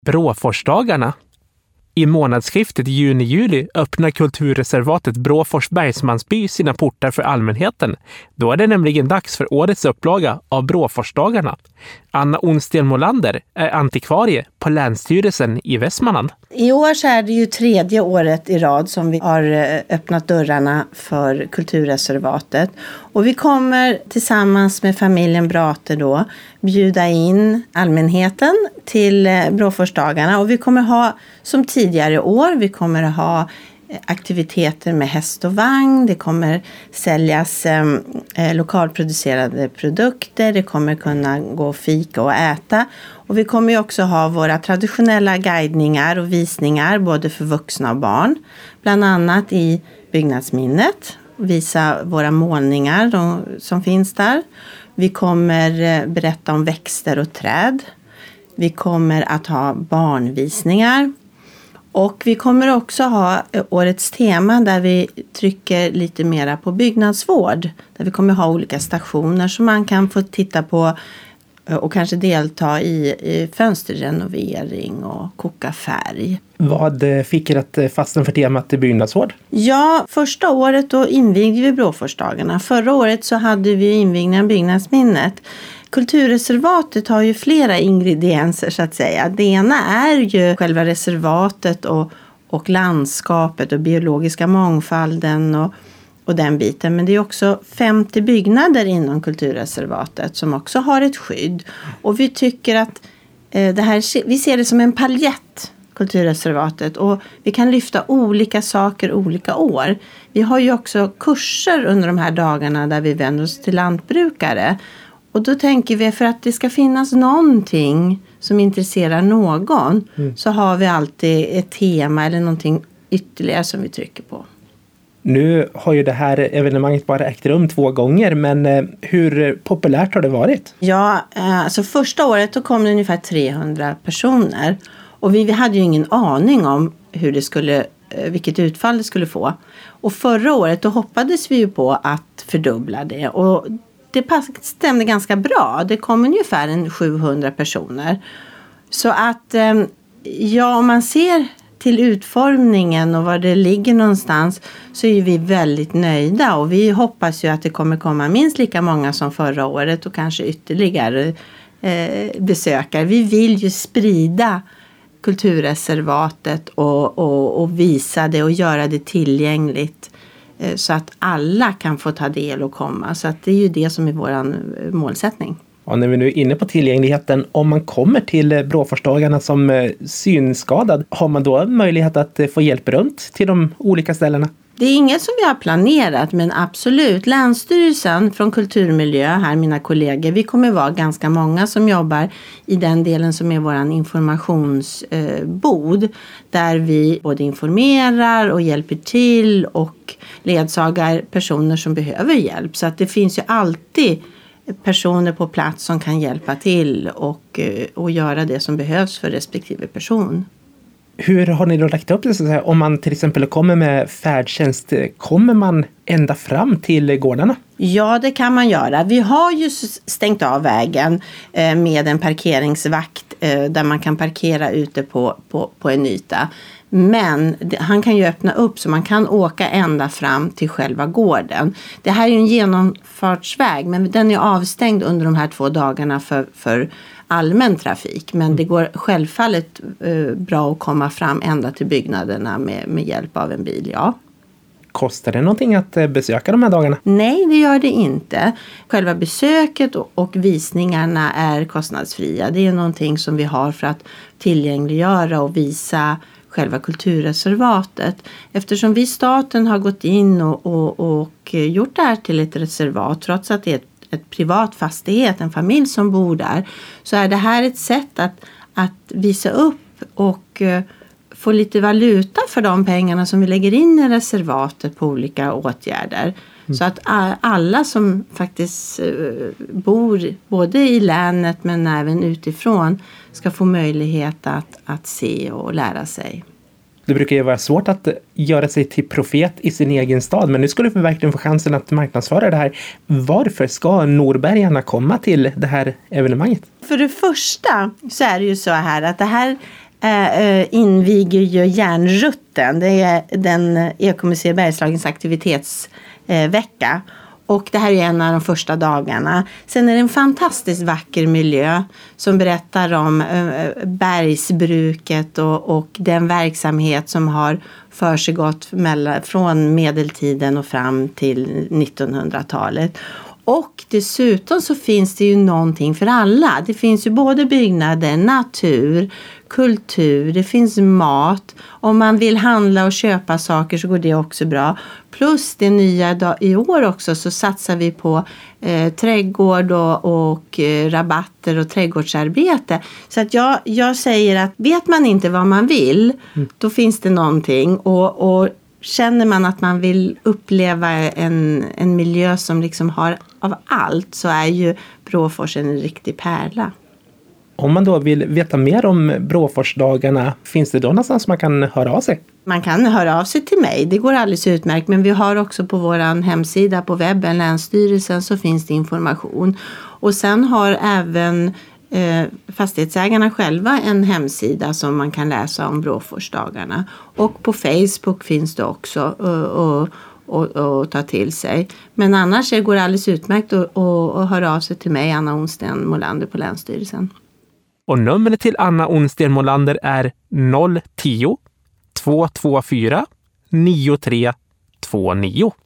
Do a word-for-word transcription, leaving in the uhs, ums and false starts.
Bråforsdagarna. I månadsskiftet juni-juli öppnar kulturreservatet Bråfors Bergsmansby sina portar för allmänheten. Då är det nämligen dags för årets upplaga av Bråforsdagarna. Anna Onsten Molander är antikvarie på Länsstyrelsen i Västmanland. I år så är det ju tredje året i rad som vi har öppnat dörrarna för kulturreservatet. Och vi kommer tillsammans med familjen Brate då bjuda in allmänheten till Bråforsdagarna. Och vi kommer ha som tidigare år, vi kommer ha aktiviteter med häst och vagn. Det kommer säljas eh, lokalproducerade produkter. Det kommer kunna gå fika och äta. Och vi kommer ju också ha våra traditionella guidningar och visningar både för vuxna och barn. Bland annat i byggnadsminnet. Visa våra målningar de, som finns där. Vi kommer berätta om växter och träd. Vi kommer att ha barnvisningar. Och vi kommer också ha årets tema där vi trycker lite mera på byggnadsvård. Där vi kommer ha olika stationer som man kan få titta på och kanske delta i, i fönsterrenovering och koka färg. Vad fick er att fastna för temat byggnadsvård? Ja, första året då invigde vi Bråforsdagarna. Förra året så hade vi invigningen av byggnadsminnet. Kulturreservatet har ju flera ingredienser så att säga. Det ena är ju själva reservatet och, och landskapet och biologiska mångfalden och, och den biten. Men det är också femtio byggnader inom kulturreservatet som också har ett skydd. Och vi tycker att eh, det här, vi ser det som en paljett, kulturreservatet. Och vi kan lyfta olika saker olika år. Vi har ju också kurser under de här dagarna där vi vänder oss till lantbrukare. Och då tänker vi för att det ska finnas någonting som intresserar någon mm. så har vi alltid ett tema eller någonting ytterligare som vi trycker på. Nu har ju det här evenemanget bara ägt rum två gånger, men hur populärt har det varit? Ja, alltså första året då kom det ungefär trehundra personer och vi, vi hade ju ingen aning om hur det skulle, vilket utfall det skulle få. Och förra året då hoppades vi ju på att fördubbla det och det stämde ganska bra. Det kom ungefär en sjuhundra personer. Så att ja, om man ser till utformningen och var det ligger någonstans så är vi väldigt nöjda. Och vi hoppas ju att det kommer komma minst lika många som förra året och kanske ytterligare eh, besökare. Vi vill ju sprida kulturreservatet och, och, och visa det och göra det tillgängligt. Så att alla kan få ta del och komma. Så att det är ju det som är vår målsättning. Ja, när vi nu är inne på tillgängligheten, om man kommer till Bråforsdagarna som synskadad, har man då möjlighet att få hjälp runt till de olika ställena? Det är inget som vi har planerat, men absolut. Länsstyrelsen från Kulturmiljö, här mina kollegor, vi kommer vara ganska många som jobbar i den delen som är vår informationsbod. Där vi både informerar och hjälper till och ledsagar personer som behöver hjälp. Så att det finns ju alltid personer på plats som kan hjälpa till och, och göra det som behövs för respektive person. Hur har ni då lagt upp det så att säga? Om man till exempel kommer med färdtjänst, kommer man ända fram till gårdarna? Ja, det kan man göra. Vi har ju stängt av vägen med en parkeringsvakt där man kan parkera ute på, på, på en yta. Men han kan ju öppna upp så man kan åka ända fram till själva gården. Det här är ju en genomfartsväg, men den är avstängd under de här två dagarna för, för allmän trafik. Men det går självfallet eh, bra att komma fram ända till byggnaderna med, med hjälp av en bil, ja. Kostar det någonting att besöka de här dagarna? Nej, det gör det inte. Själva besöket och, och visningarna är kostnadsfria. Det är någonting som vi har för att tillgängliggöra och visa själva kulturreservatet. Eftersom vi staten har gått in och, och, och gjort det här till ett reservat, trots att det är ett, ett privat fastighet, en familj som bor där, så är det här ett sätt att, att visa upp och uh, få lite valuta för de pengarna som vi lägger in i reservatet på olika åtgärder. Mm. Så att alla som faktiskt uh, bor både i länet men även utifrån ska få möjlighet att, att se och lära sig. Det brukar ju vara svårt att göra sig till profet i sin egen stad, men nu skulle vi verkligen få chansen att marknadsföra det här. Varför ska norbergarna komma till det här evenemanget? För det första så är det ju så här att det här äh, inviger ju Järnrutten. Det är den Ekomuseet Bergslagens aktivitetsvecka. Äh, Och det här är en av de första dagarna. Sen är det en fantastiskt vacker miljö som berättar om äh, bergsbruket och, och den verksamhet som har försiggått mellan, från medeltiden och fram till nittonhundratalet. Och dessutom så finns det ju någonting för alla. Det finns ju både byggnader, natur, kultur, det finns mat. Om man vill handla och köpa saker så går det också bra. Plus det nya dag, i år också så satsar vi på eh, trädgård och, och eh, rabatter och trädgårdsarbete. Så att jag, jag säger att vet man inte vad man vill, mm. då finns det någonting. Och, och känner man att man vill uppleva en, en miljö som liksom har av allt, så är ju Bråfors en riktig pärla. Om man då vill veta mer om Bråforsdagarna, finns det då någonstans man kan höra av sig? Man kan höra av sig till mig, det går alldeles utmärkt. Men vi har också på vår hemsida på webben, Länsstyrelsen, så finns det information. Och sen har även eh, fastighetsägarna själva en hemsida som man kan läsa om Bråforsdagarna. Och på Facebook finns det också och, och, och, och ta till sig. Men annars går det alldeles utmärkt att, att höra av sig till mig, Anna Onsten Molander på Länsstyrelsen. Och numret till Anna Onsten Molander är noll tio två två fyra nio tre två nio.